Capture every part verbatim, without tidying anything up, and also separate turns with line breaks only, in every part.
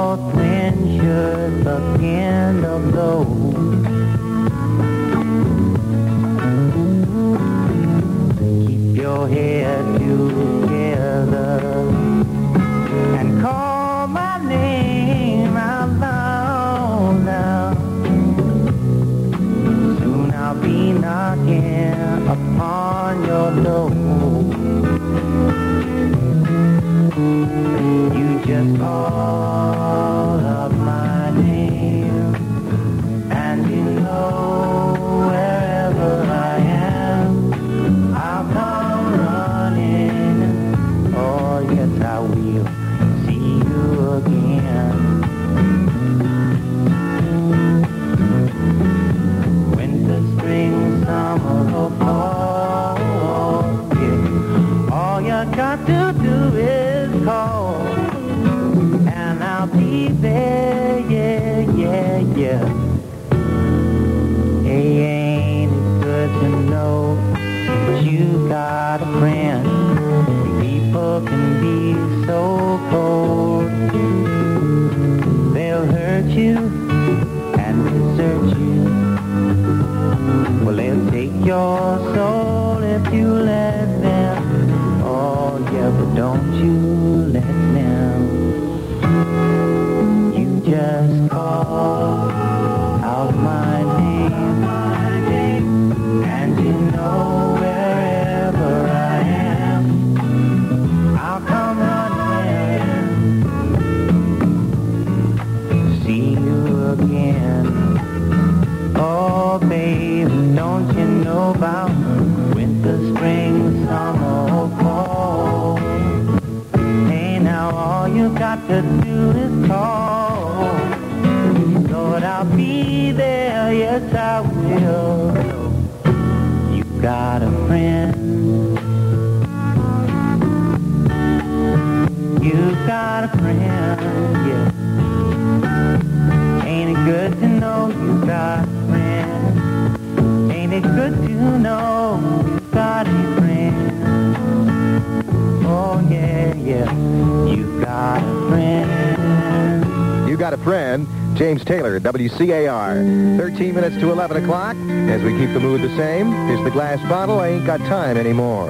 north wind should begin to blow. Keep your head together and call my name out loud now. Soon I'll be knocking upon your door. You just call up my name, and you know wherever I am, I'll come running. Oh yes, I will see you again. Winter, spring, summer, or fall, yeah. All you got to do is call, and I'll be there, yeah, yeah, yeah. Hey, ain't it good to know that you got a friend? People can be so cold. They'll hurt you and desert you. Well, they'll take your soul if you let them. Oh, yeah, but don't you let them. You just call out my name, and you know wherever I am, I'll come running to see you again. Oh, babe, don't you know about winter, spring, summer, or fall? Hey, now all you got to do is call. Lord, I'll be there, yes, I will. You got a friend. You got a friend, yeah. Ain't it good to know you got a friend? Ain't it good to know you got a friend? Oh, yeah, yeah, you got a friend.
You Got a Friend, James Taylor, W C A R. thirteen minutes to eleven o'clock. As we keep the mood the same, here's the Glass Bottle, I Ain't Got Time Anymore.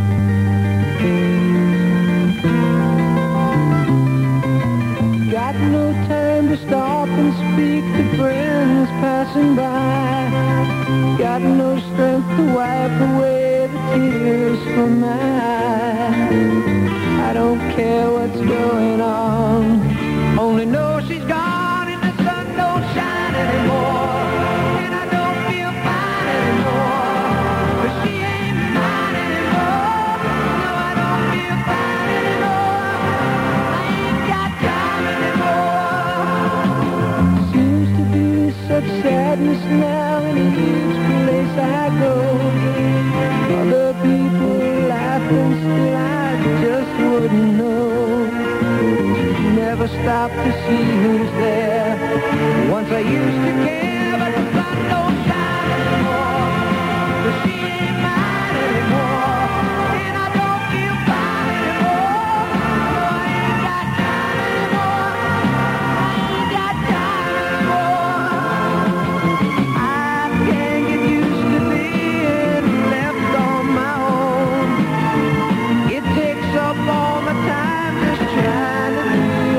Got no time to stop and speak to friends passing by. Got no strength to wipe away the tears from my eyes. I don't care what's going on, only know she's gone and the sun don't shine anymore. And I don't feel fine anymore, 'cause she ain't mine anymore. No, I don't feel fine anymore. I ain't got time anymore. Seems to be such sadness now in each place I go. Other people laugh and still I just wouldn't know. Never stop to see who's there. Once I used to care, but the sun don't shine anymore. 'Cause she ain't mine anymore. And I don't feel fine anymore. No, I ain't got time anymore. I ain't got time anymore. I can't get used to being left on my own. It takes up all my time just trying to be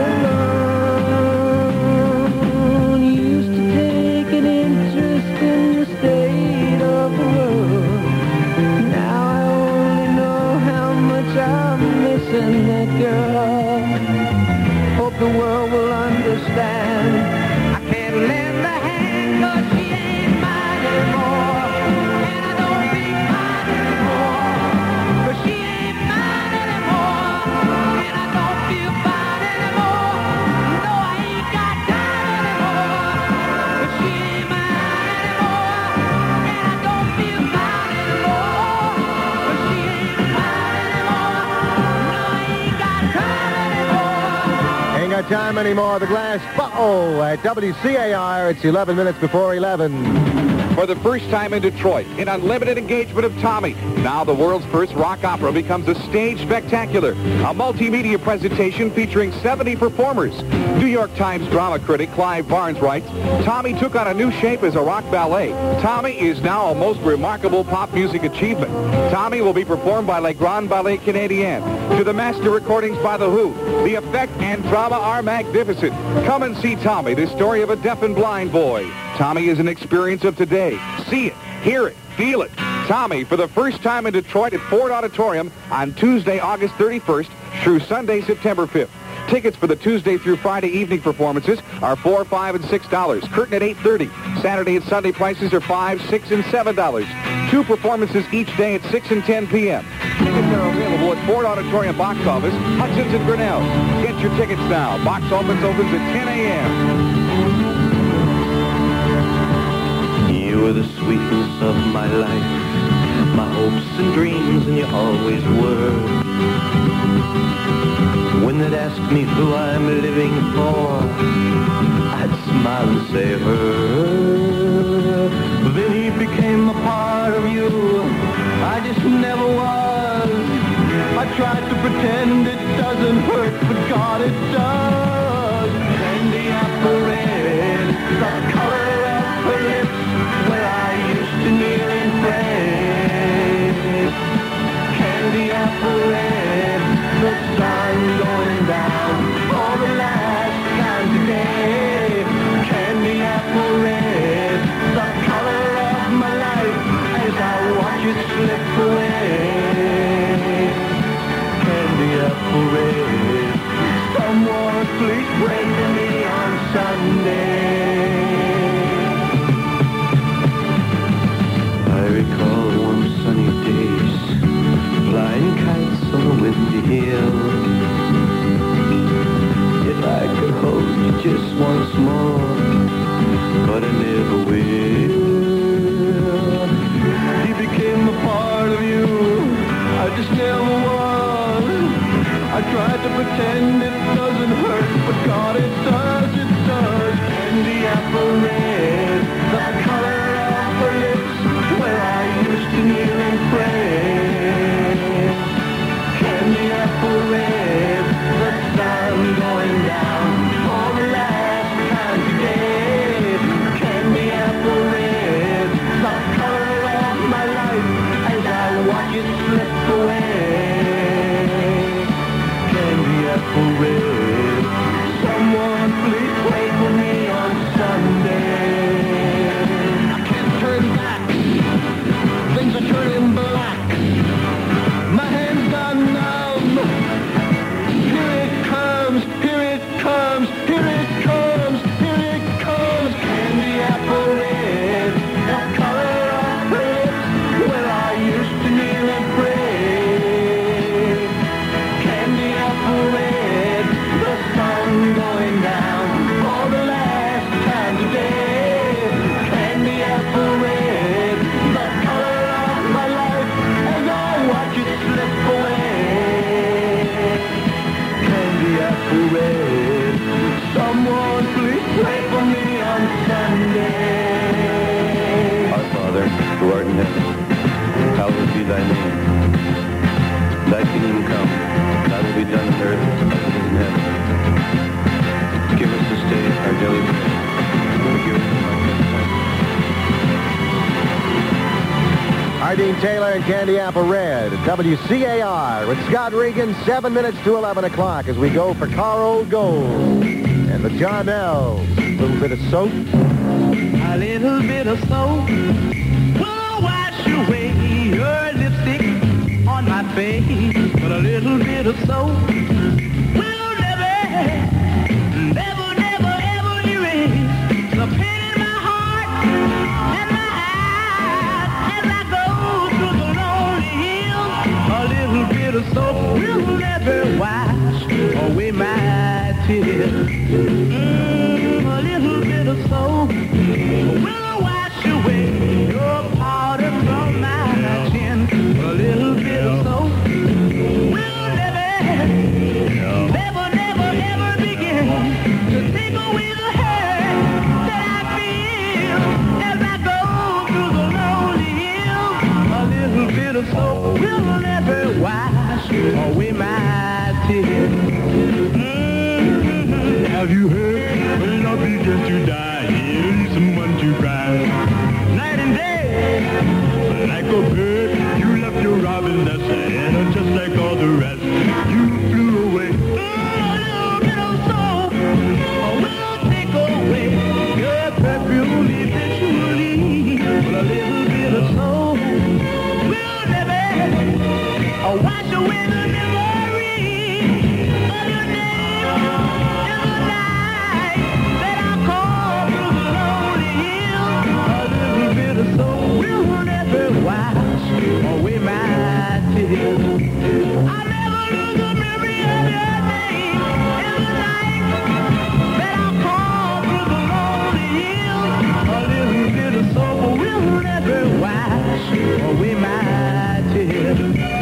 alone. Used to take an interest in the state of the world. Now I only know how much I'm missing that girl. Hope the world will understand. I can't lend a hand 'cause she ain't mine anymore. And I don't be mine anymore, 'cause she ain't mine anymore. And I don't feel fine anymore. No, I ain't got time anymore, 'cause she ain't mine anymore. And I don't feel fine anymore, 'cause she ain't mine anymore. No, I ain't got time anymore.
Ain't Got Time Anymore, the Glass Bottle at W C A R. It's eleven minutes before eleven.
For the first time in Detroit, an unlimited engagement of Tommy. Now the world's first rock opera becomes a stage spectacular. A multimedia presentation featuring seventy performers. New York Times drama critic Clive Barnes writes, Tommy took on a new shape as a rock ballet. Tommy is now a most remarkable pop music achievement. Tommy will be performed by Les Grands Ballets Canadiens. To the master recordings by The Who, the effect and drama are magnificent. Come and see Tommy, the story of a deaf and blind boy. Tommy is an experience of today. See it, hear it, feel it. Tommy, for the first time in Detroit at Ford Auditorium on Tuesday, August thirty-first through Sunday, September fifth. Tickets for the Tuesday through Friday evening performances are four dollars, five dollars, and six dollars. Curtain at eight thirty. Saturday and Sunday prices are five dollars, six dollars, and seven dollars. Two performances each day at six and ten p.m. Tickets are available at Ford Auditorium box office, Hudson's and Grinnell. Get your tickets now. Box office opens at ten a.m.
You were the sweetness of my life, my hopes and dreams, and you always were. When they'd ask me who I'm living for, I'd smile and say her. Then he became a part of you, I just never was. I tried to pretend it doesn't hurt, but God, it does. Candy apple red, the color of her lips, where I used to kneel and pray. Candy apple red, the sun going down for the last time today. Candy apple red, the color of my life, as I watch it slip away. Candy apple red, someone please pray for me on Sunday. I recall warm sunny days, flying kites on a windy hill. If I could hold you just once more, but I never will. He became a part of you, I just never was. I tried to pretend it doesn't hurt, but God, it does, it does. Candy apple red, the color of her lips, where I used to kneel and pray. Candy apple red, the sun going down for the last time today. Candy apple red, the color of my life, as I watch it slip away. Candy apple red, someone please pray for me on Sunday. I can't turn back, things are turning black. My hands are numb. Here it comes, here it comes, here it comes, here it comes. Candy apple red, the color of her lips, where I used to kneel and pray. Candy apple red, the sun going down for the last time today. Candy apple red, the color of my life, as I watch it slip away. Candy apple red, someone please pray for me on Sunday.
Our Father, who art in heaven, hallowed be thy name. Thy kingdom come, thy will be done on earth as it is in heaven. Give us this day our daily bread, and forgive us our trespasses.
Ardeen Taylor and Candy Apple Red at W C A R with Scott Regan, seven minutes to eleven o'clock as we go for Carl Gold and the John L. A little bit of soap.
A little bit of soap will wash away your lipstick on my face. But a little bit of soap will never, never, never, ever erase the pain in my heart and my eyes as I go through the lonely hills. A little bit of soap will never wash away my tears. Mm, a little bit of soap will wash away your powder from my chin. A little bit of soap will never, never, never, ever begin to take away the hurt that I feel as I go away my tears. Mm-hmm. Have you heard? When love begins to die, here's someone to cry. Night and day, like a bird, you left your robin nest, and just like all the rest, you flew away. Mm, a little bit of soul will take away your perfume eventually. But a little bit of soul will never wash away the memory of your name in the night that I call through the lonely hills. A little bit of soul will never wash away my tears. I never lose the memory of your name in the night that I call through the lonely hills. A little bit of soul will never wash away my tears.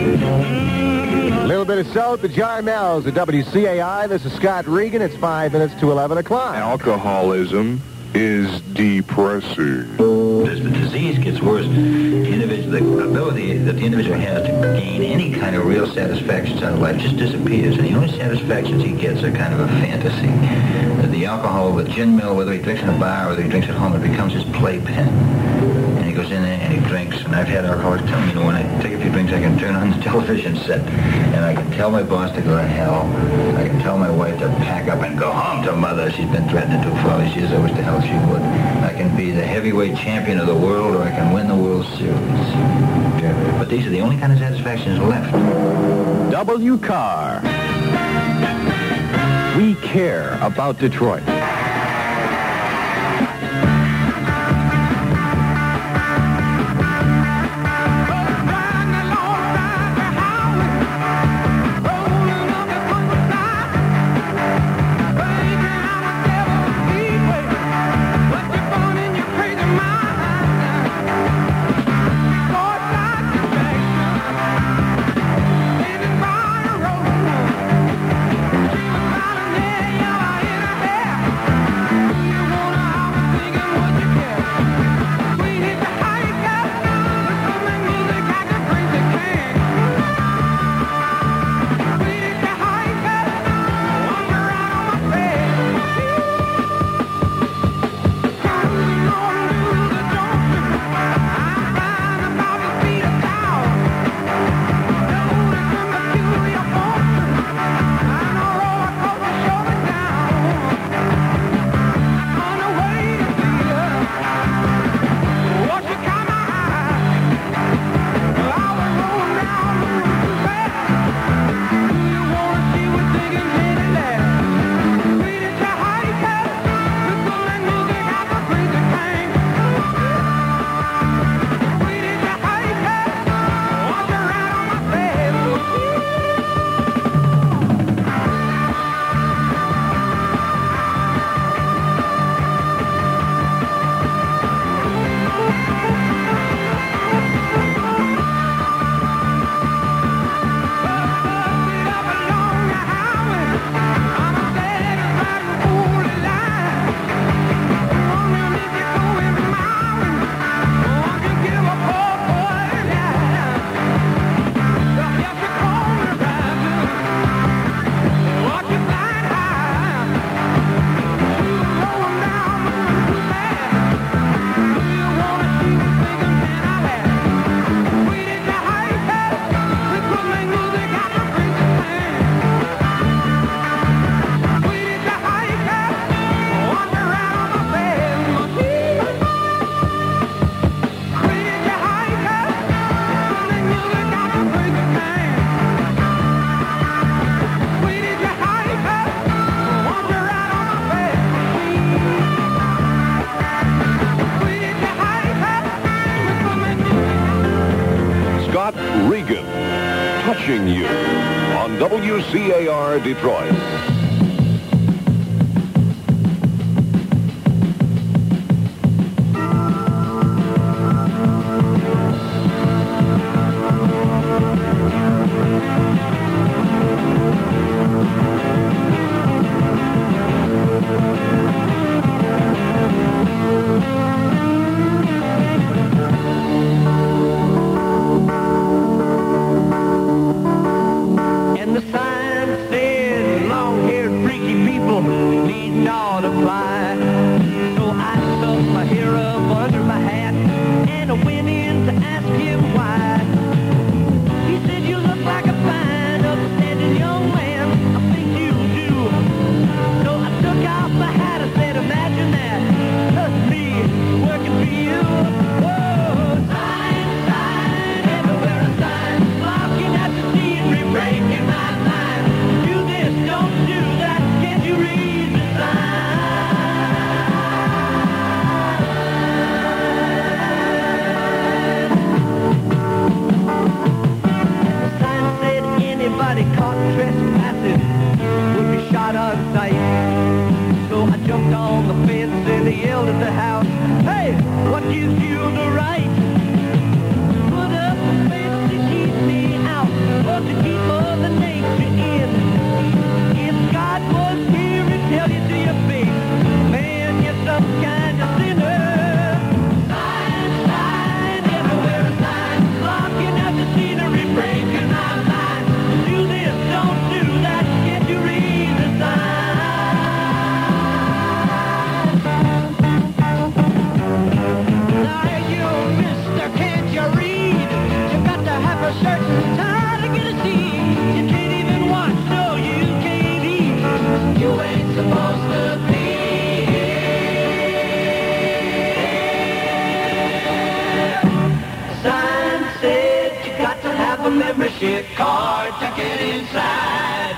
A little bit of soap, the Jarmels at W C A I. This is Scott Regan. It's five minutes to eleven o'clock.
Alcoholism is depressing.
As the disease gets worse, the, individual, the ability that the individual has to gain any kind of real satisfactions out of life just disappears, and the only satisfactions he gets are kind of a fantasy. Uh, the alcohol with gin mill, whether he drinks in a bar or whether he drinks at home, it becomes his playpen. And he goes in there and he drinks, and I've had alcoholics tell me, you know, when I take a few drinks, I can turn on the television set, and I can tell my boss to go to hell. I can tell my wife to pack up and go home to mother. She's been threatening to for all these years. I wish to hell she would. I can be the heavyweight champion of the world, or I can win the World Series. But these are the only kind of satisfactions left.
W C A R. We care about Detroit.
Regan, touching you on W C A R Detroit.
didn't ought to fly. So I tucked my hair up under my hat, and I went in to ask him why. He said, you look like a fine, upstanding young man. I think you do. So I took off my hat. I said, imagine that. That's me working for you. Whoa, sign, sign, everywhere a sign. Blocking out the scenery, breaking my mind. Do this, don't do that. Can't you read the sign? The sign said anybody caught trespassing would be shot on sight. So I jumped on the fence and I yelled at the house, hey, what gives you the right? Put up a fence to keep me out, or to keep Mother Nature in. If God was here, he'd tell you to your face, man, you're some kind of sinner. Sign, sign, everywhere a sign, blocking out the scenery, breaking my mind. Do this, don't do that, can't you read the sign? Now you, mister, can't you read? You got to have a certain time to get a seat. You can't even watch, no, you can't eat. You ain't supposed to be here. Sign said you got to have a membership card to get inside.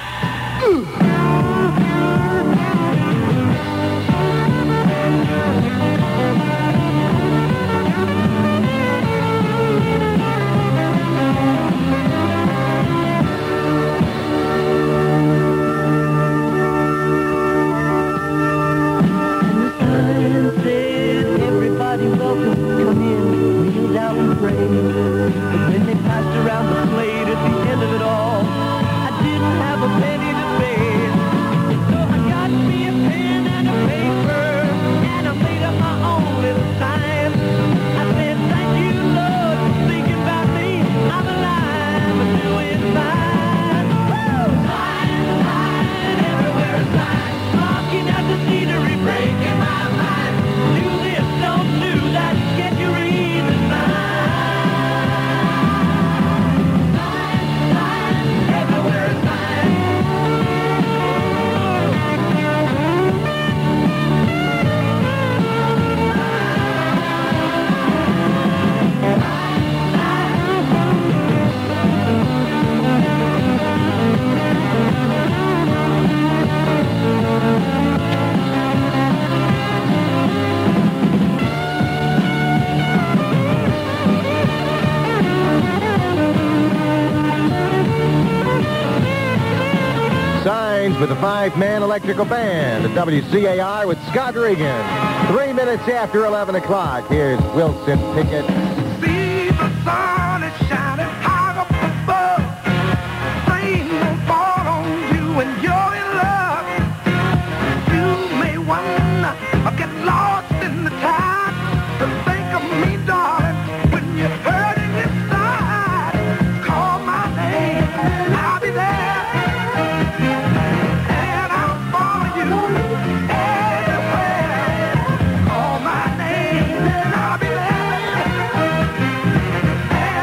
And the sign said, everybody welcome, come in, kneel down and pray. But when they passed around the plate at the end of it all, I didn't have a penny to pay. So I got me a pen and a paper, and I made up my own little sign. I said, thank you, Lord, for thinking about me. I'm alive and doing fine. Woo! Sign, sign, everywhere a sign, blocking out the scenery, breaking my mind. Do this, don't do that, can't you read the sign? Sign, sign, everywhere a sign.
Signs with the five-man electrical band at W C A R with Scott Regan. Three minutes after eleven o'clock. Here's Wilson Pickett.
See the sun is shining high up above. Rain will fall on you and you're in love. You may wonder or get lost in the tide. But think of me, darling, when you're hurting inside. Call my name and I'll be there. And I'll follow you everywhere. Call my name and I'll be there.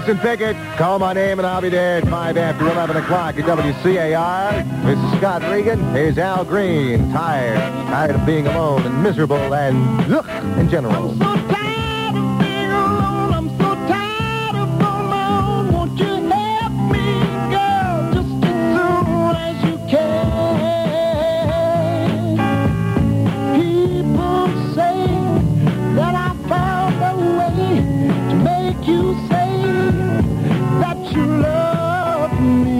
Winston Pickett, call my name and I'll be there at five after eleven o'clock at W C A R. This is Scott Regan. Here's Al Green. Tired. Tired of being alone and miserable and ugh in general.
I'm so tired of being alone. I'm so tired of alone. Won't you help me, girl, just as soon as you can? People say that I found a way to make you say that you love me.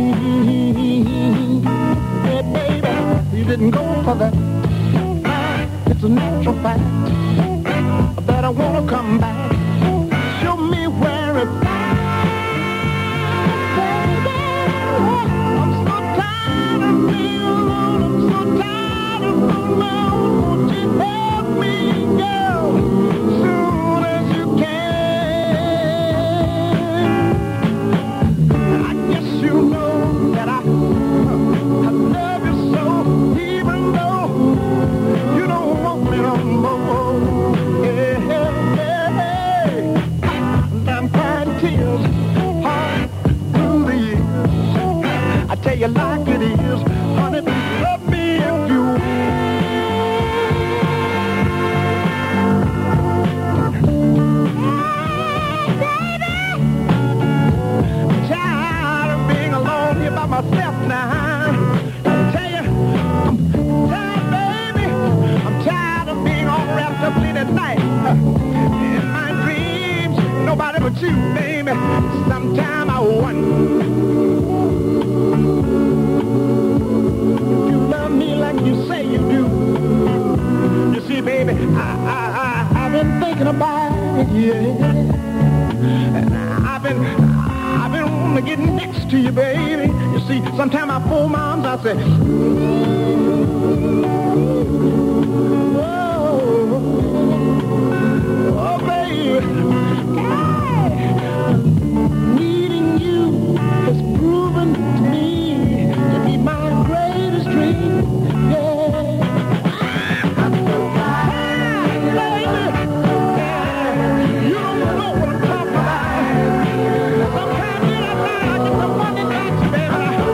Hey, baby, you didn't go for that. It's a natural fact that I want to come back. Show me where it's at. Baby, I'm so tired of being alone. I'm so tired of being alone. Won't you help me, girl, soon as you can? I guess you know that I, I love you so, even though you don't want me no more. Yeah, yeah, yeah. I'm crying tears hard through the years. I tell you like it is, honey, love me if you tired of being alone here by myself now. I tell you, I'm tired, baby. I'm tired of being all wrapped up late at night. In my dreams, nobody but you, baby. Sometime I wonder if you love me like you say you do. You see, baby, I, I, I, I've been thinking about it, yeah. And I've been, I've been wanting to get next to you, baby. You see, sometimes I fool moms, I say, oh, oh, baby. Hey, needing you has proven to me to be my greatest dream, yeah. I'm so tired, baby. You don't know what I'm talking about. Sometimes in that night I get the money nights, baby.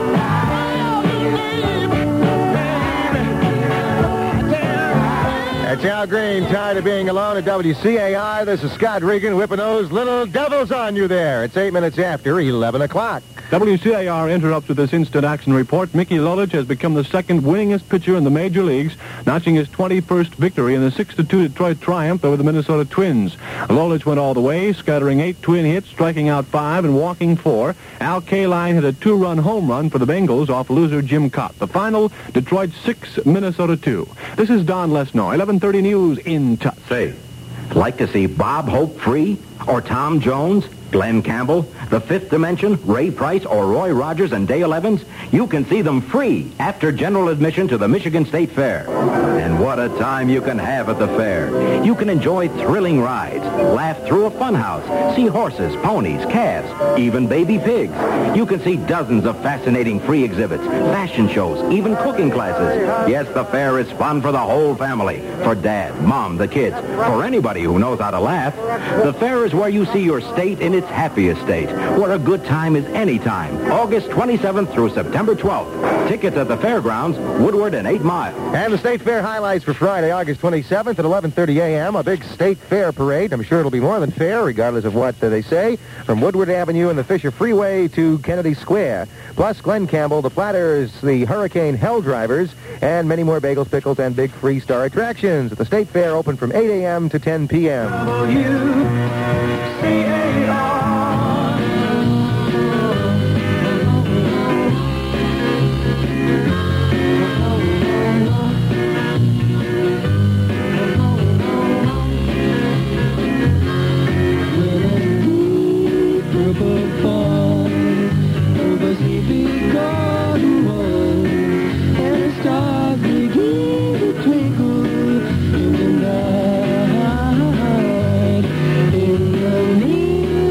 That's Al Green, tired of being alone at W C A R. This is Scott Regan whipping those little devils on you there. It's eight minutes after eleven o'clock.
W C A R interrupts with this instant action report. Mickey Lolich has become the second winningest pitcher in the major leagues, notching his twenty-first victory in the six to two Detroit triumph over the Minnesota Twins. Lolich went all the way, scattering eight twin hits, striking out five and walking four. Al Kaline hit a two-run home run for the Bengals off loser Jim Cott. The final, Detroit six, Minnesota two. This is Don Lesnow, eleven thirty News in touch.
Say, like to see Bob Hope free? Or Tom Jones? Glenn Campbell, The Fifth Dimension, Ray Price, or Roy Rogers and Dale Evans? You can see them free after general admission to the Michigan State Fair. And what a time you can have at the fair. You can enjoy thrilling rides, laugh through a funhouse, see horses, ponies, calves, even baby pigs. You can see dozens of fascinating free exhibits, fashion shows, even cooking classes. Yes, the fair is fun for the whole family, for Dad, Mom, the kids, for anybody who knows how to laugh. The fair is where you see your state in its happiest state, where a good time is any time. August twenty-seventh through September twelfth. Tickets at the fairgrounds, Woodward and eight Mile.
And the State Fair highlights for Friday, August twenty-seventh at eleven thirty a.m. A big State Fair parade. I'm sure it'll be more than fair, regardless of what uh, they say, from Woodward Avenue and the Fisher Freeway to Kennedy Square. Plus, Glenn Campbell, the Platters, the Hurricane Hell Drivers, and many more bagels, pickles, and big free star attractions at the State Fair, open from eight a.m. to ten p.m.
In the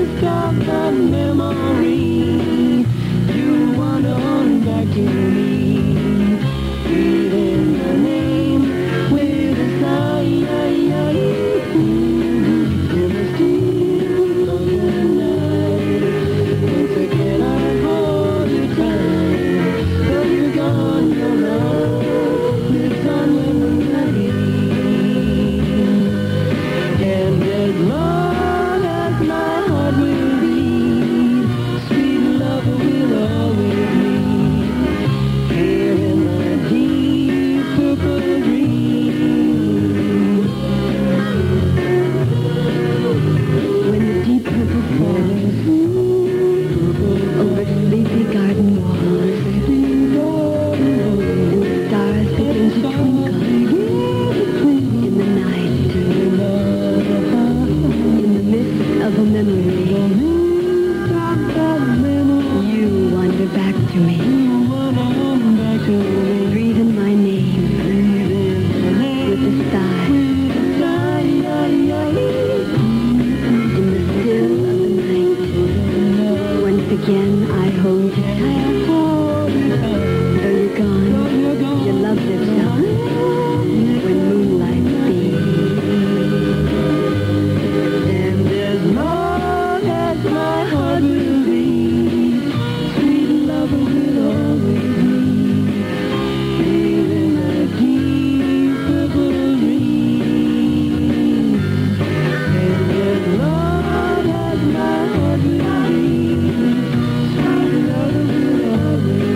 beautiful memory. You wander back to me, breathing my name with the stars. In the still of the night, once again I hold you tight. Though you're gone, your love lives on when moonlight beams. And as long as my heart will beat, sweet love will always be. Feeling the deep purple rain. And as long as my heart will beat, sweet love will always be.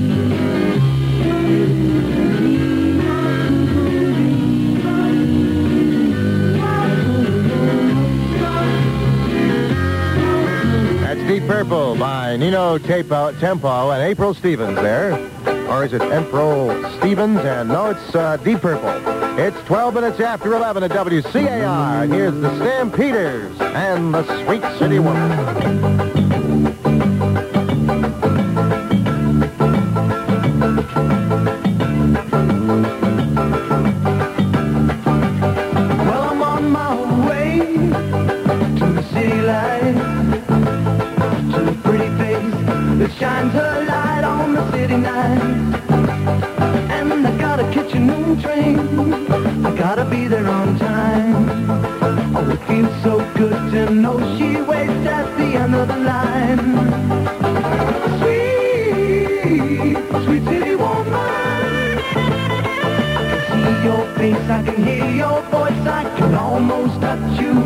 That's Deep Purple by Nino Tempo, Tempo and April Stevens there. Or is it April Stevens? And no, it's uh, Deep Purple. It's twelve minutes after eleven at W C A R. And here's the Stampeders and the Sweet City Woman.
Well, I'm on my way to the city light, to a pretty face that shines her light on the city night. And I gotta catch a noon train, I gotta be there on time. Oh, it feels so good to know she waits at the end of the line. Sweet, sweet city woman, I can see your face, I can hear your voice, I can almost touch you.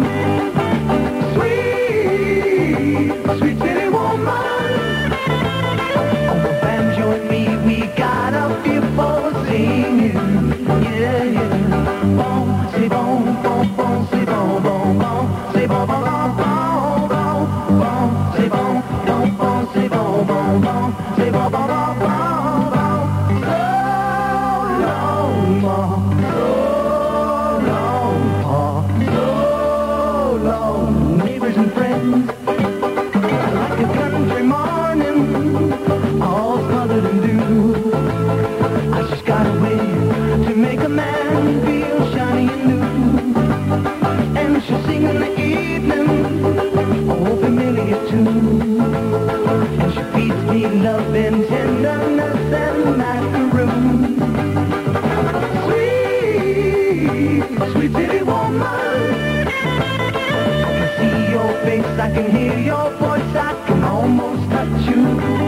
Sweet, sweet city woman, oh, the banjo and me, we got a feel for singing. Yeah, yeah. Bon, c'est bon, bon, bon, c'est bon, bon, bon, c'est bon, bon, bon, bon, bon, bon, c'est bon, bon, bon, c'est bon, bon, bon, c'est bon, bon, bon, bon, bon. So long, more, so long, more, so long, neighbors and friends, like a country morning, all smothered in dew. I just got a way to make a man feel shiny and new. And she'll sing in the evening, oh, familiar tune. And she feeds me love and tenderness and macaroon. Sweet, sweet city woman, I can see your face, I can hear your voice, I can almost touch you.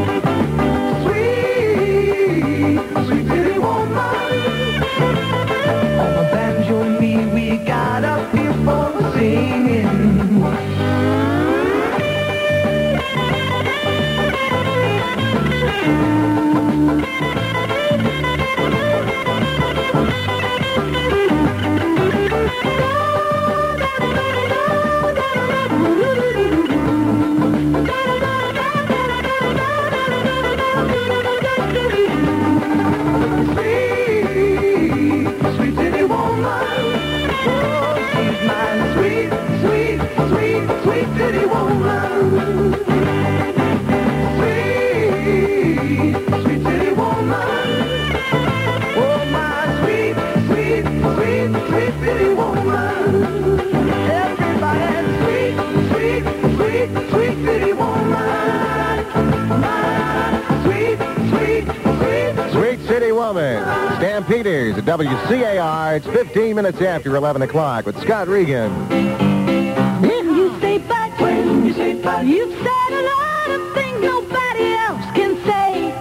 Sweet, sweet city woman, on the banjo and me, we got a feel for singing. Sweet, sweet city woman, oh, she's my sweet, sweet, sweet, sweet city woman. Sweet, sweet city woman, oh, my sweet, sweet, sweet, sweet city woman. Everybody, sweet, sweet, sweet, sweet city woman. My sweet, sweet, sweet,
Sweet City Woman. Stampeders at W C A R. It's fifteen minutes after eleven o'clock with Scott Regan.
When you say but, when you say but, you've said a lot of things nobody else can say.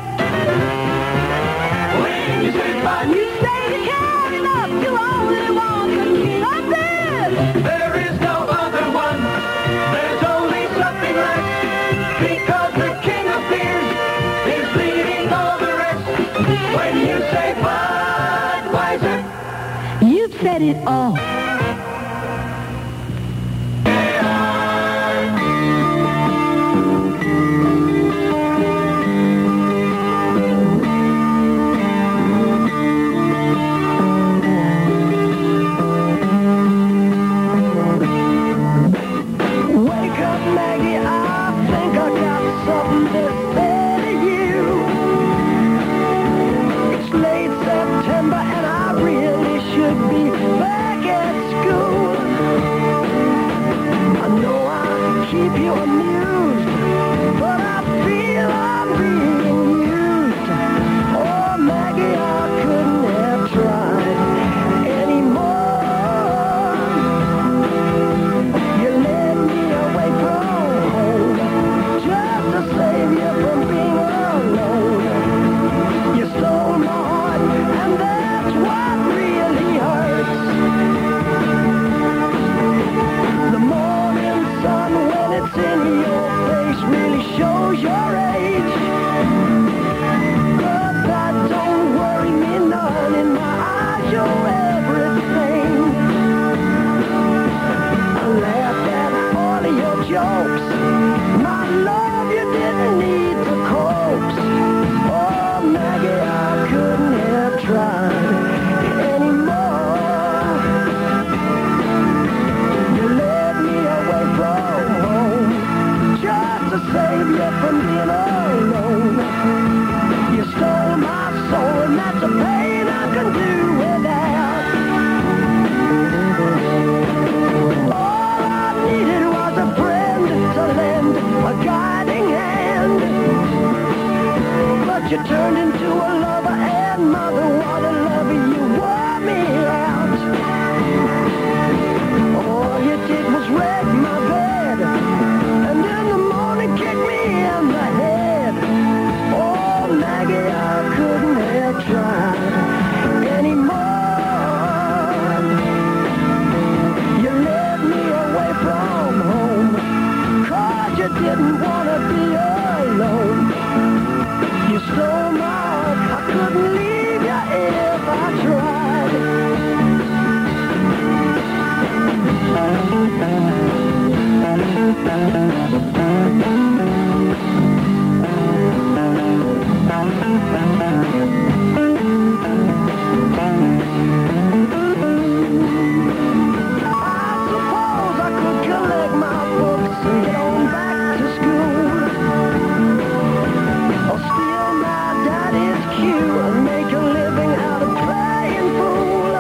When you say but, you say you care enough, you only want the king of this.
there is no other one. There's only something left, because the king of fears is leading all the rest. When you say Budweiser,
You've said it all.
wake
You turned into a lover and mother. What a lover, you wore me out. All you did was wreck my bed, and in the morning kick me in the head. Oh, Maggie, I couldn't have tried anymore. You led me away from home, 'cause you didn't want to be alone. You stole my heart, I couldn't leave you if I tried. I suppose I could collect my books and get on back to school, or steal my daddy's cue and make a living out of playing fool,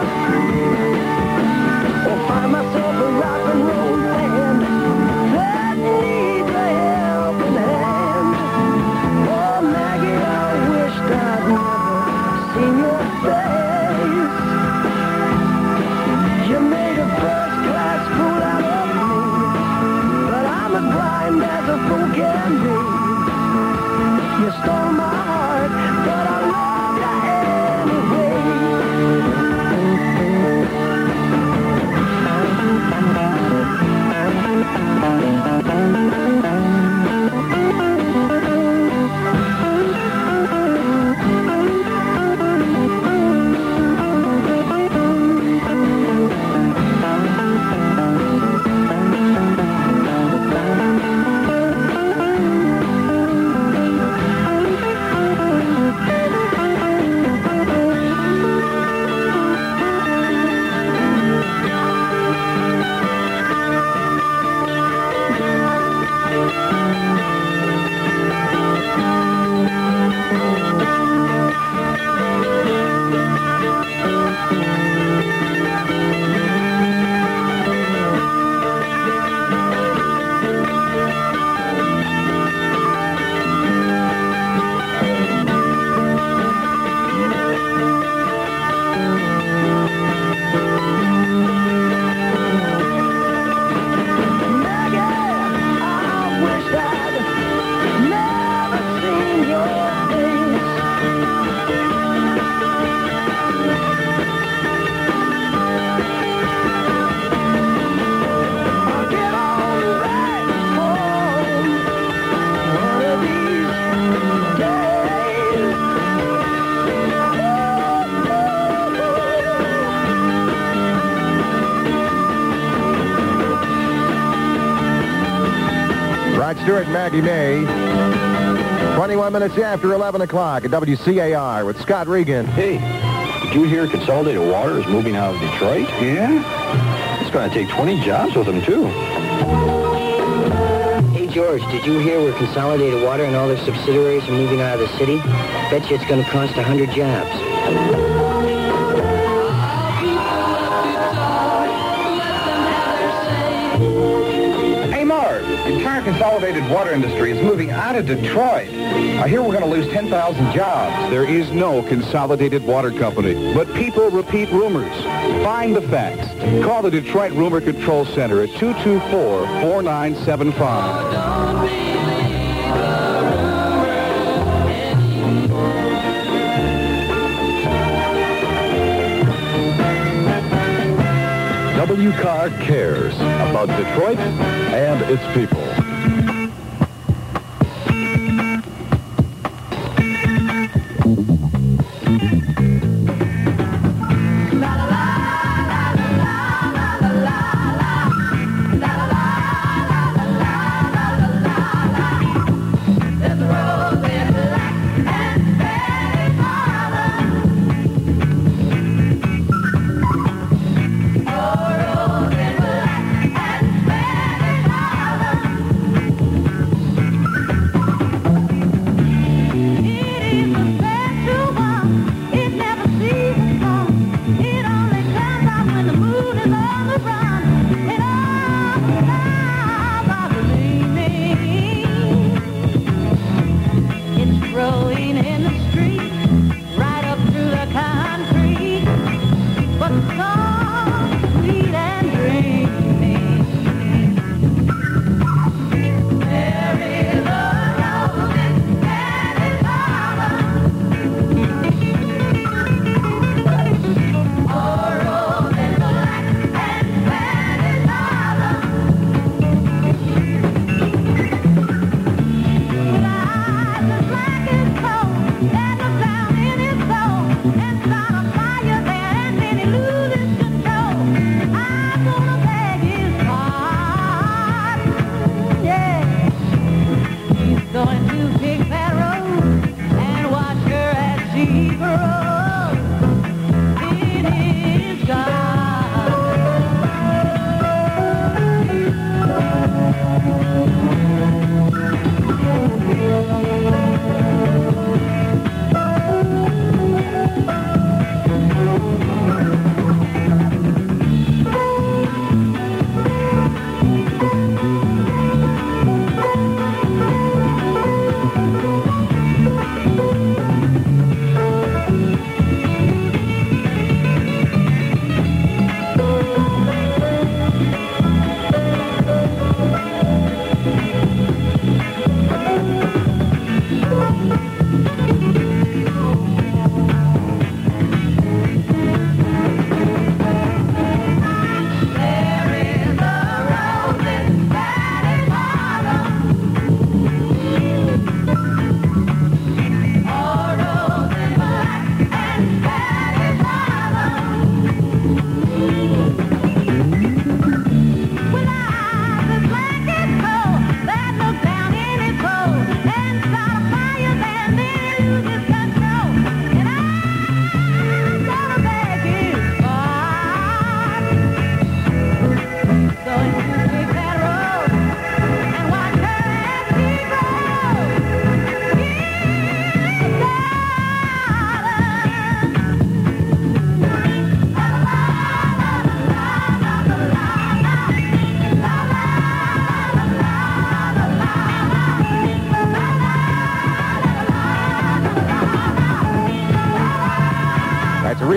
or find myself a rock and roll band that needs a helping hand. Oh, Maggie, I wished I'd never seen your face. You made a first-class fool out of me, but I'm as blind as a fool can be. You stole my heart, but I love you
Rod Stewart and Maggie May. twenty-one minutes after eleven o'clock at W C A R with Scott Regan.
Hey, did you hear Consolidated Water is moving out of Detroit? Yeah? It's going to take twenty jobs with them, too.
Hey, George, did you hear where Consolidated Water and all their subsidiaries are moving out of the city? Bet you it's going to cost one hundred jobs.
Hey, Marv, the entire Consolidated Water industry is moving out of Detroit. I hear we're going to lose ten thousand jobs. There is no Consolidated Water Company, but people repeat rumors. Find the facts. Call the Detroit Rumor Control Center at two two four, four nine seven five.
W C A R cares about Detroit and its people.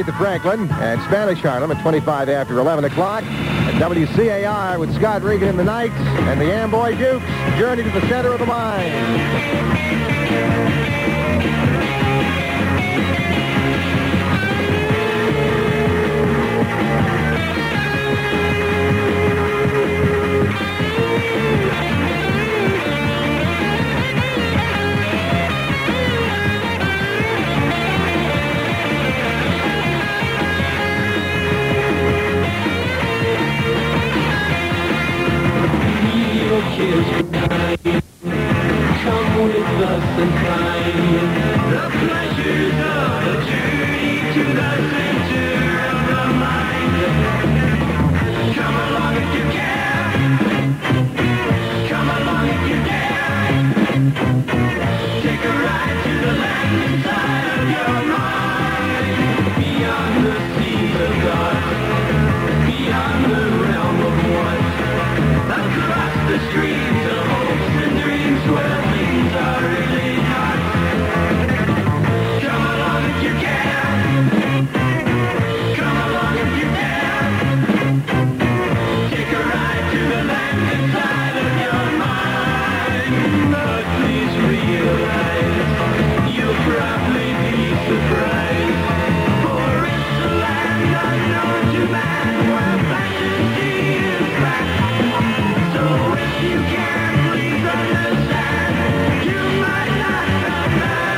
Aretha Franklin and Spanish Harlem at twenty-five after eleven o'clock. At W C A R with Scott Regan in the night and the Amboy Dukes, Journey to the Center of the Mind.
Kids crying, come with us and find the pleasures of a journey to the center of the mind. Come along if you can. Come along if you can. Take a ride to the land inside of your mind. Beyond the seas of God, beyond the realm of one. Across the streets of hopes and dreams where things are really not. Come along if you can. Come along if you can. Take a ride to the land inside of your mind. But please realize you'll probably be surprised. For it's a land unknown to man where fantasy is back. So if you can, please understand, you might not come back.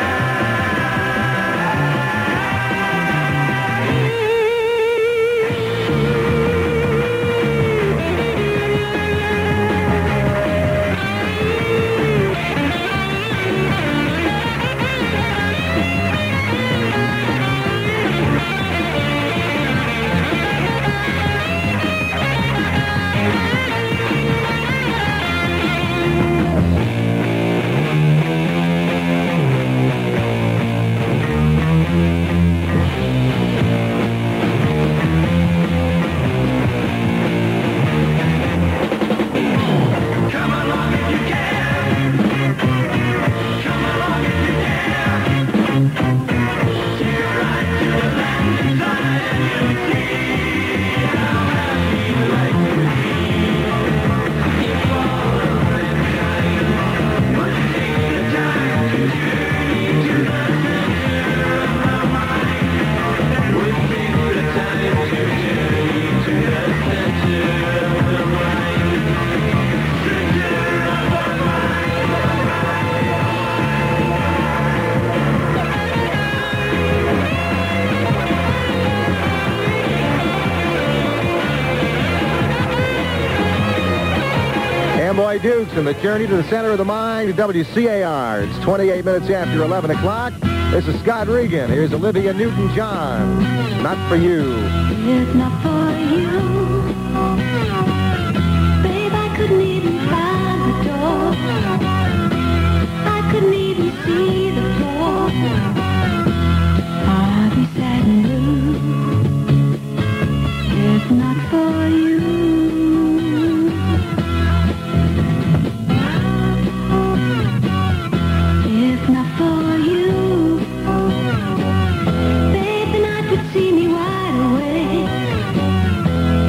Amboy Dukes and the Journey to the Center of the Mind at W C A R. It's twenty-eight minutes after eleven o'clock. This is Scott Regan. Here's Olivia Newton-John. Not for you.
It's not for you. Babe, I couldn't even find the door. I couldn't even see the floor. I'll be sad and blue. It's not for you. If not for you, babe, then I could see me wide awake.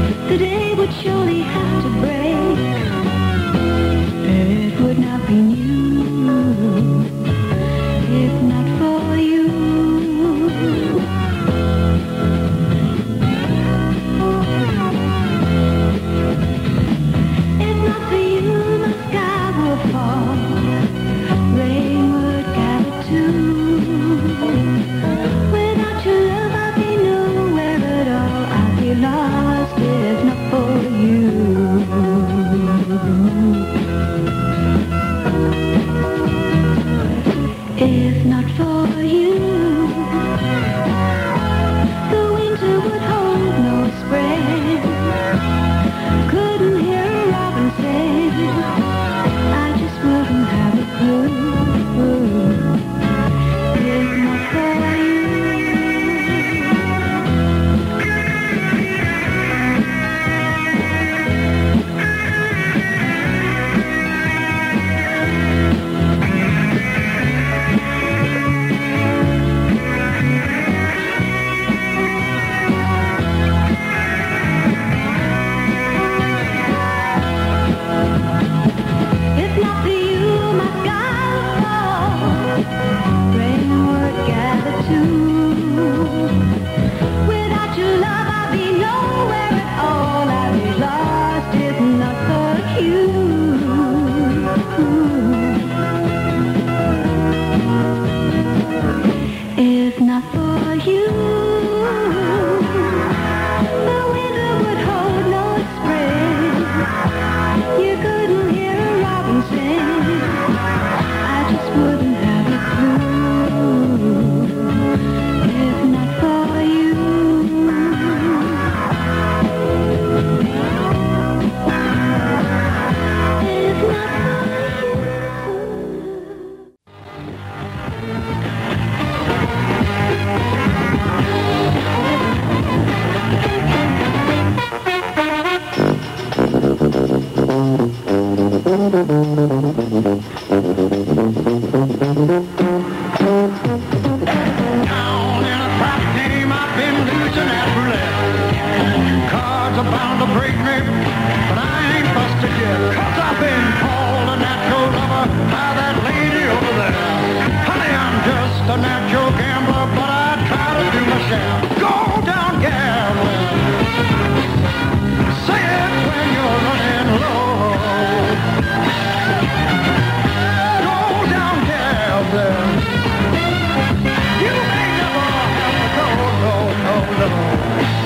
Down in a crap game, I've been losing at roulette. Cards are bound to break me, but I ain't busted yet. Cause I've been called a natural lover by that lady over there. Honey, I'm just a natural gambler, but I try to do my share. Go down gambling. Say it when you're running low. Go down gambling. You may never have to go, no, no, no.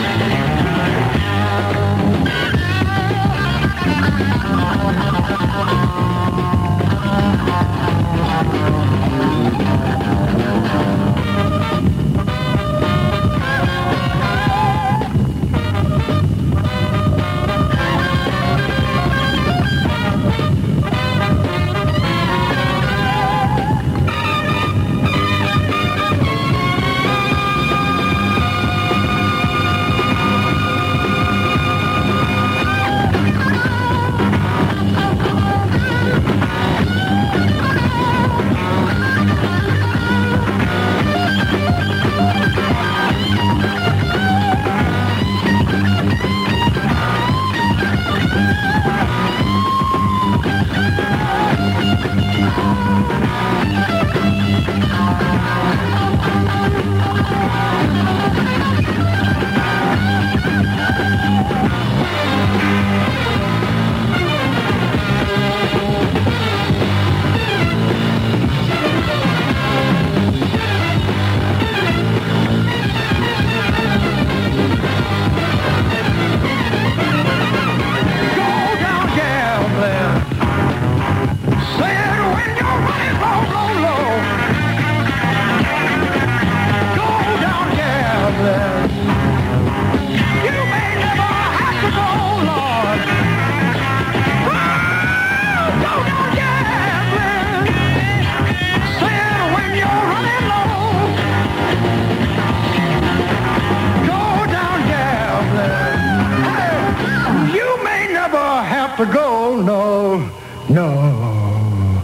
To go, no, no.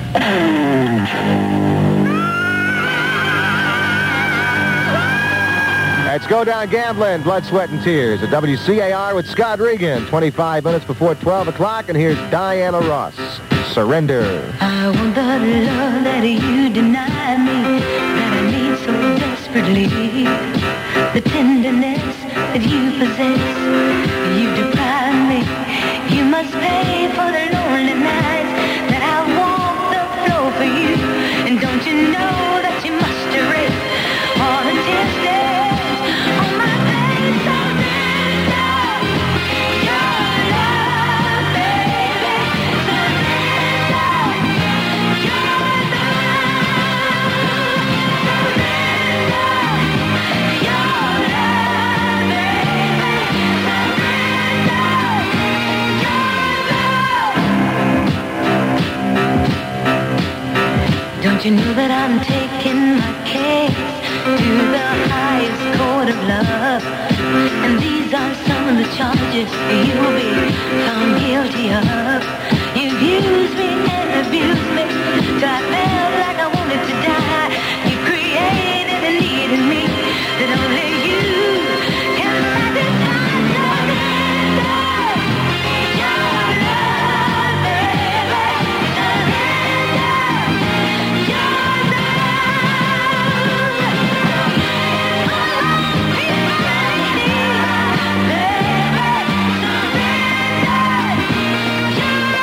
Let's go down gambling, blood, sweat, and tears at W C A R with Scott Regan. twenty-five minutes before twelve o'clock, and here's Diana Ross. Surrender.
I want the love that you deny me, that I need so desperately. The tenderness that you possess, you deprive me. You must pay for the lonely nights that I walk the floor for you. And don't you know that you must erase all the tear stains on my face? Surrender your love, baby. Surrender your love. Surrender your love, baby. Don't you know that I'm taking my case to the highest court of love? And these are some of the charges you'll be found guilty of. You abused me and abused me till I felt like I wanted to die. You created a need in me that only you can satisfy. Yeah.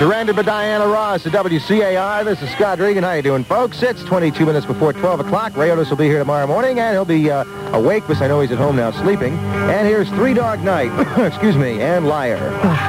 Surrendered by Diana Ross at W C A R. This is Scott Regan. How you doing, folks? It's twenty-two minutes before twelve o'clock. Ray Otis will be here tomorrow morning, and he'll be uh, awake because I know he's at home now sleeping. And here's Three Dog Night, excuse me, and Liar.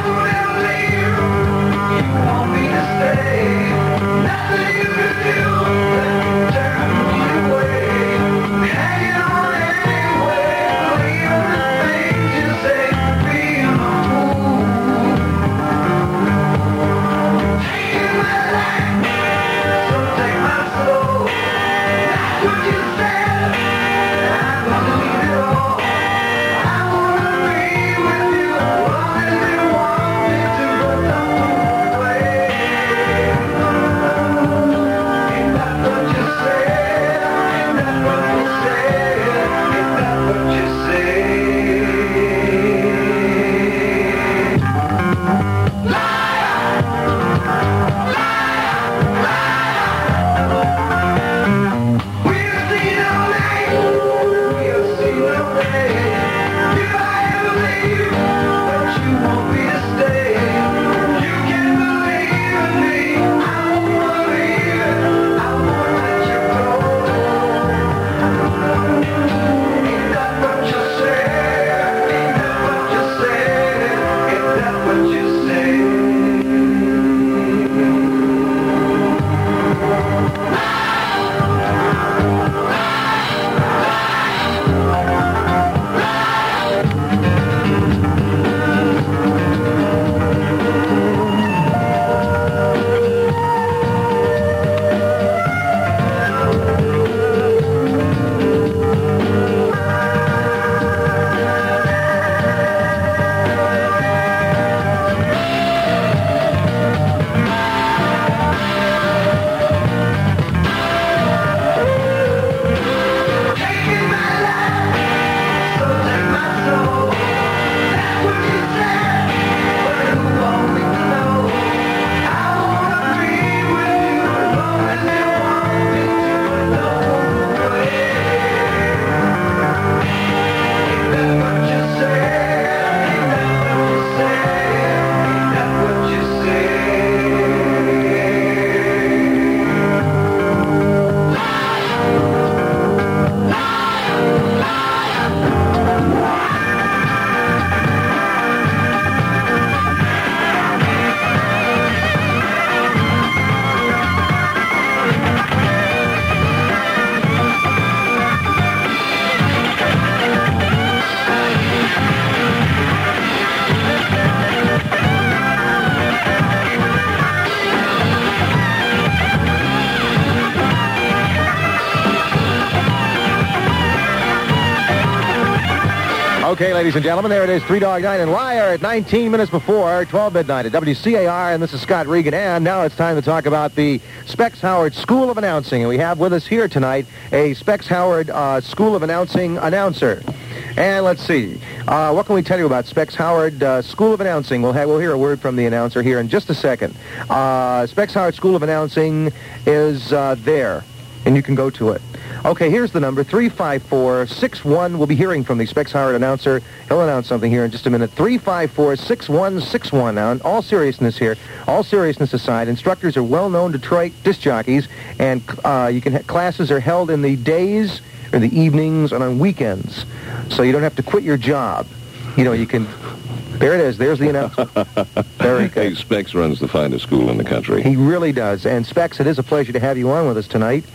Okay, ladies and gentlemen, there it is, Three Dog Night and Liar at nineteen minutes before twelve midnight at W C A R, and this is Scott Regan, and now it's time to talk about the Specs Howard School of Announcing, and we have with us here tonight a Specs Howard uh, School of Announcing announcer. And let's see, uh, what can we tell you about Specs Howard uh, School of Announcing? We'll, have, we'll hear a word from the announcer here in just a second. Uh, Specs Howard School of Announcing is uh, there, and you can go to it. Okay, here's the number, three five four six one. We'll be hearing from the Specs Howard announcer. He'll announce something here in just a minute. three five four six one six one. Now, in all seriousness here, all seriousness aside, instructors are well-known Detroit disc jockeys, and uh, you can ha- classes are held in the days, or the evenings, and on weekends. So you don't have to quit your job. You know, you can... There it is. There's the announcement. Very good.
Hey, Specs runs the finest school in the country.
He really does. And Specs, it is a pleasure to have you on with us tonight.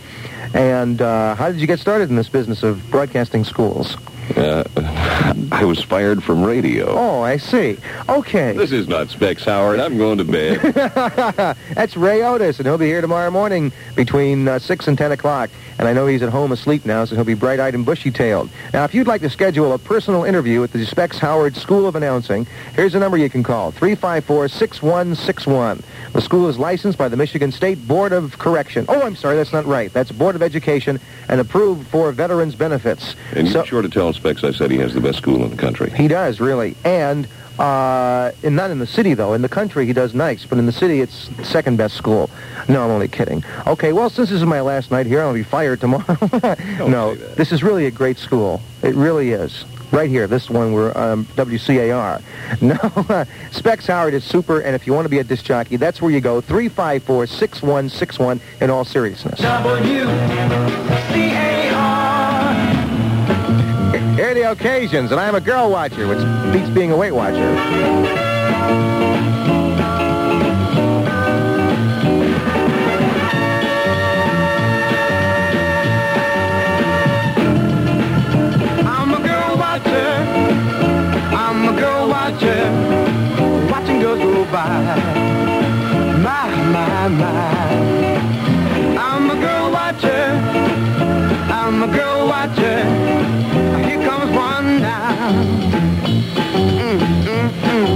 And uh, how did you get started in this business of broadcasting schools?
Uh, I was fired from radio.
Oh, I see. Okay.
This is not Specs Howard. I'm going to bed.
That's Ray Otis, and he'll be here tomorrow morning between uh, six and ten o'clock. And I know he's at home asleep now, so he'll be bright-eyed and bushy-tailed. Now, if you'd like to schedule a personal interview at the Specs Howard School of Announcing, here's a number you can call, three five four six one six one. The school is licensed by the Michigan State Board of Correction. Oh, I'm sorry, that's not right. That's Board of Education and approved for veterans benefits.
And you're
so,
sure to tell Specs I said he has the best school in the country.
He does, really. And... Uh, and not in the city, though. In the country, he does nice, but in the city, it's the second best school. No, I'm only kidding. Okay, well, since this is my last night here, I'll be fired tomorrow. No, this is really a great school. It really is. Right here, this one, we're um, W C A R. No, Specs Howard is super, and if you want to be a disc jockey, that's where you go. three five four, six one six one in all seriousness.
W C A R.
Here are the occasions, and I'm a girl watcher, which beats being a Weight Watcher.
I'm a girl watcher, watching girls go by. My, my, my. I'm a girl watcher, I'm a girl watcher. Here comes one now. Mm, mm, mm.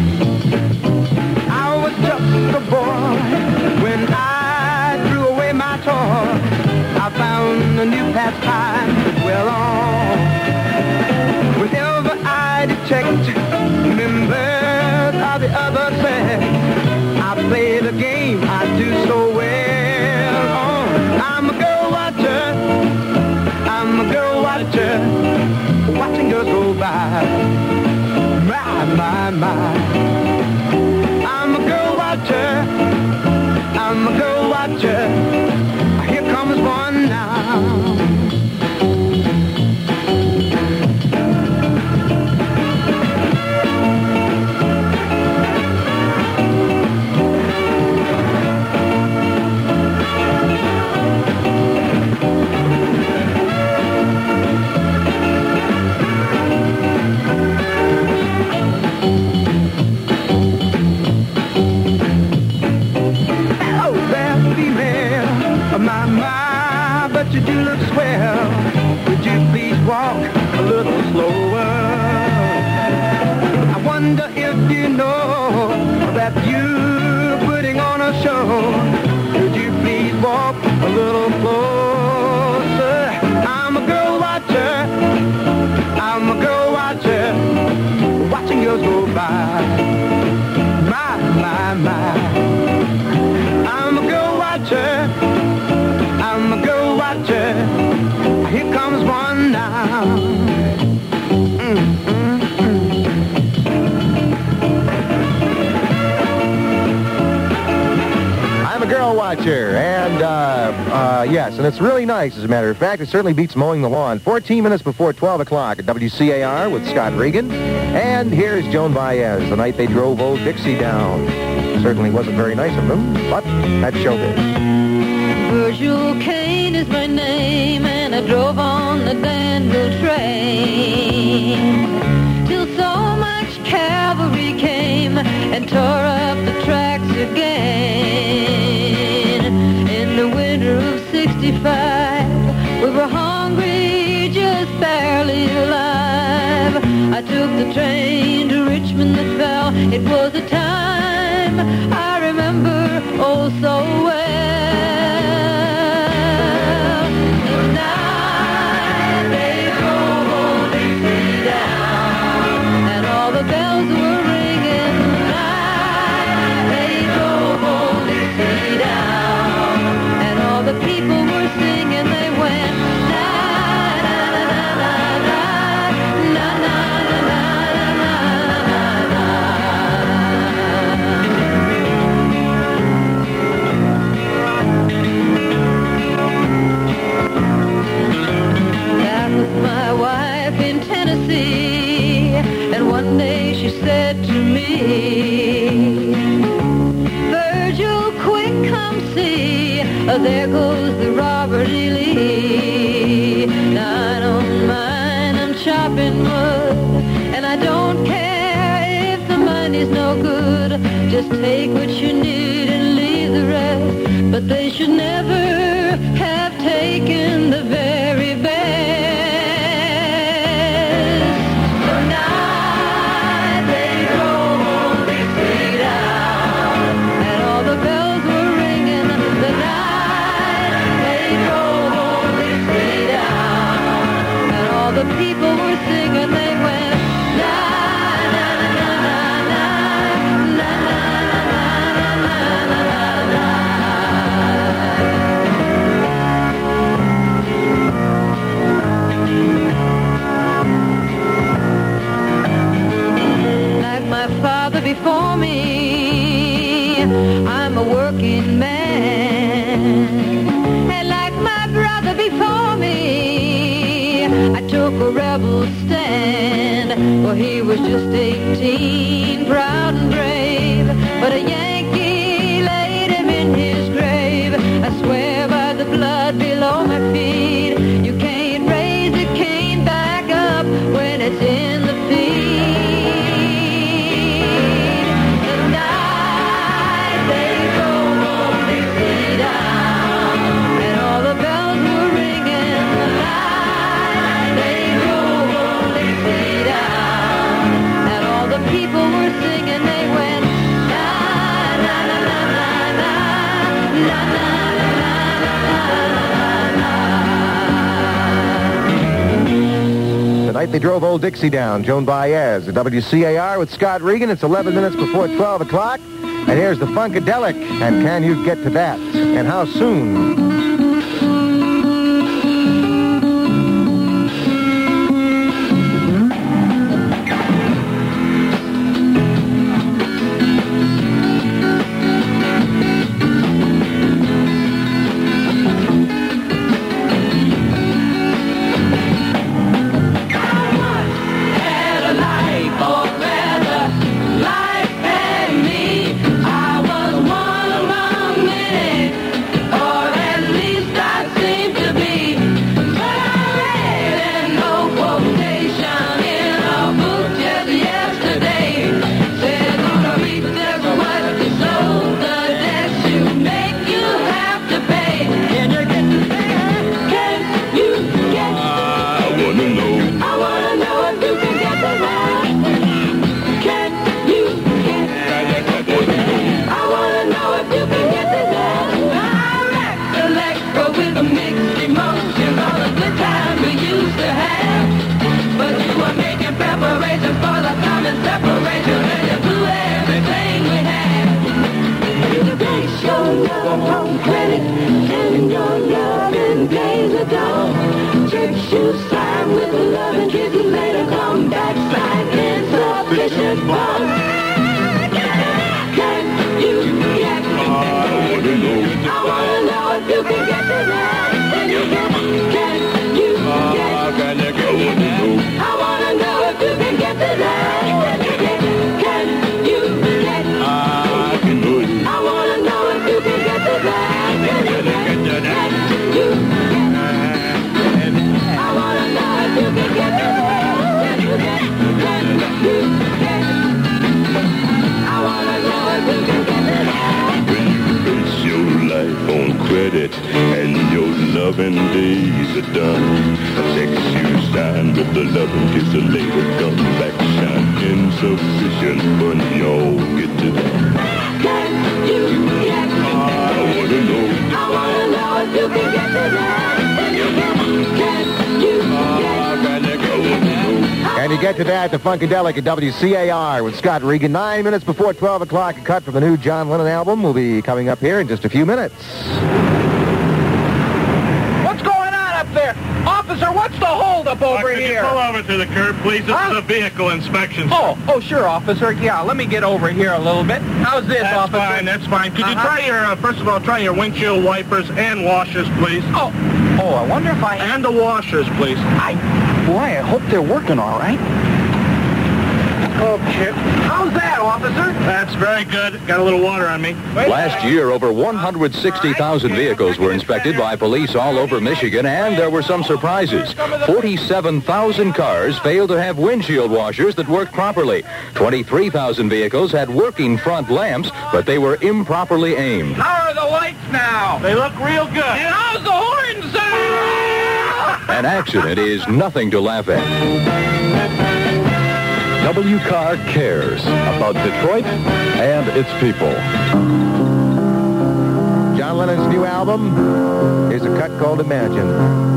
I was just a boy when I threw away my toy. I found a new pastime well on. Whenever I detect members of the other sex, I play the game I do so well. Oh, I'm a girl watcher, I'm a girl watcher, watching girls go by. My, my, my. I'm a girl watcher, I'm a girl watcher. Here comes one now. My, my, but you do look swell. Would you please walk a little slower? I wonder if you know that you're putting on a show. Would you please walk a little closer? I'm a girl watcher, I'm a girl watcher, watching girls go by. My, my, my. I'm a girl watcher, I'm a girl watcher. Here comes one now. Mm, mm, mm.
I'm a girl watcher, and uh, uh, yes, and it's really nice, as a matter of fact. It certainly beats mowing the lawn. fourteen minutes before twelve o'clock at W C A R with Scott Regan. And here's Joan Baez, the night they drove old Dixie down. Certainly wasn't very nice of them, but that's showbiz.
Virgil Kane is my name, and I drove on the Danville train till so much cavalry came and tore up the tracks again. In the winter of sixty-five, we were hungry, just barely alive. I took the train to Richmond that fell. It was a time I remember oh so well. And one day she said to me, Virgil, quick, come see, oh, there goes the Robert E. Lee. Now I don't mind, I'm chopping wood, and I don't care if the money's no good. Just take what you need and leave the rest. But they should never have taken the very best. double stand. Well, he was just eighteen, proud and brave, but a Yankee laid him in his grave. I swear by the blood below my feet, you can't raise a cane back up when it's in the feed. The night they drove old Dixie down, and all the bells were ringing. The night they drove old Dixie down, and all the people were singing. They went na na na na na na na na.
Tonight they drove Old Dixie down. Joan Baez at W C A R with Scott Regan. It's eleven minutes before twelve o'clock. And here's the Funkadelic. And can you get to that? And how soon?
And your loving days are done. Text you signed with the loving kiss a later come back shine insufficient but y'all get to that. Can you get to that? I wanna know. I wanna know if you can get to that. Can you get
Can you get to that? The Funkadelic at W C A R with Scott Regan. Nine minutes before twelve o'clock. A cut from the new John Lennon album will be coming up here in just a few minutes.
There. Officer, what's the holdup over
uh, could
here?
You pull over to the curb, please? This
huh?
is a vehicle inspection.
Oh, oh, sure, officer. Yeah, let me get over here a little bit. How's this,
that's
officer?
That's fine, that's fine. Could uh-huh. you try your, uh, first of all, try your windshield wipers and washers, please?
Oh, oh, I wonder if I...
And the washers, please.
I... Boy, I hope they're working all right. Okay. How's that, officer?
That's very good. Got a little water on me.
Last year, over one hundred sixty thousand vehicles were inspected by police all over Michigan, and there were some surprises. forty-seven thousand cars failed to have windshield washers that worked properly. twenty-three thousand vehicles had working front lamps, but they were improperly aimed.
How are the lights now?
They look real good.
And how's the horns?
An accident is nothing to laugh at.
W C A R cares about Detroit and its people.
John Lennon's new album is a cut called Imagine.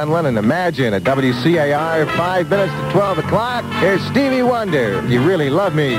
John Lennon, Imagine, at W C A R, five minutes to twelve o'clock. Here's Stevie Wonder, If You Really Love Me.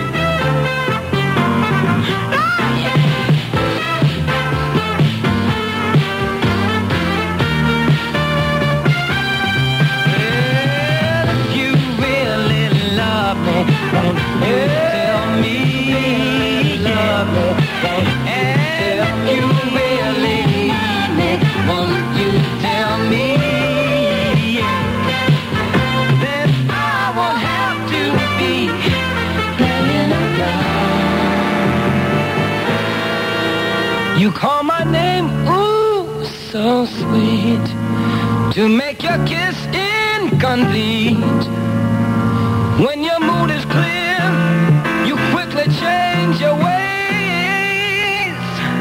You call my name, ooh, so sweet, to make your kiss incomplete. When your mood is clear, you quickly change your ways.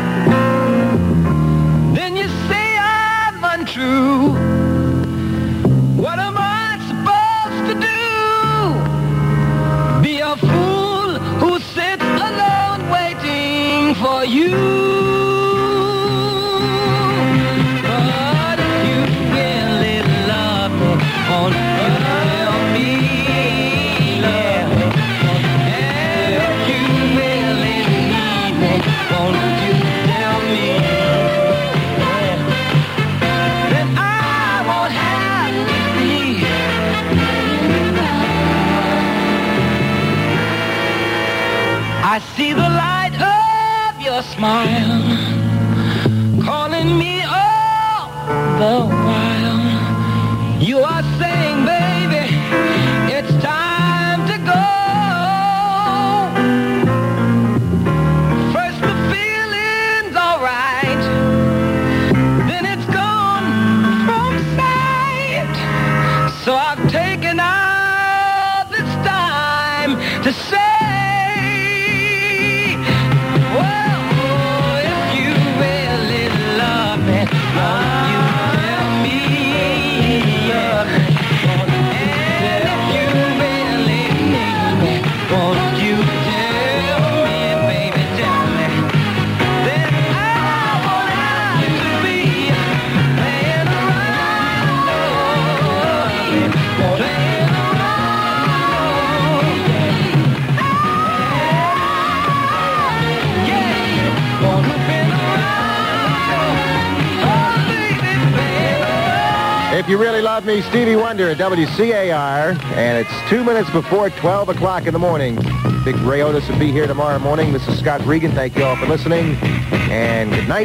Then you say I'm untrue. What am I supposed to do? Be a fool who sits alone waiting for you. I see the light of your smile calling me all the while. You are saying, baby, it's time to go. First the feeling's alright, then it's gone from sight. So I've taken all this time to say,
If You Really Love Me, Stevie Wonder at W C A R, and it's two minutes before twelve o'clock in the morning. Big Ray Otis will be here tomorrow morning. This is Scott Regan. Thank you all for listening, and good night.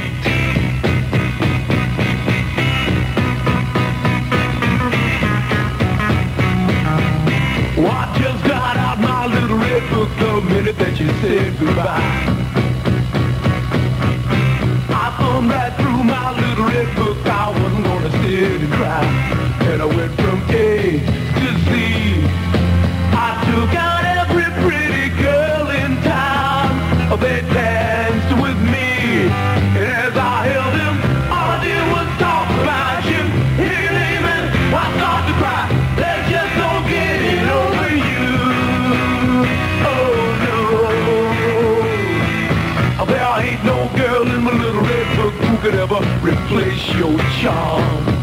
Well, I just got out my little red book the minute that you said goodbye. I thumbed right through my little red book. I wasn't gonna sit and cry. And I went from A to Z. I took out every pretty girl in town. They danced with me. And as I held them, all I did was talk about you. Hear your name and I start to cry. They just don't get it over you. Oh no. There ain't no girl in my little red book who could ever replace your charm.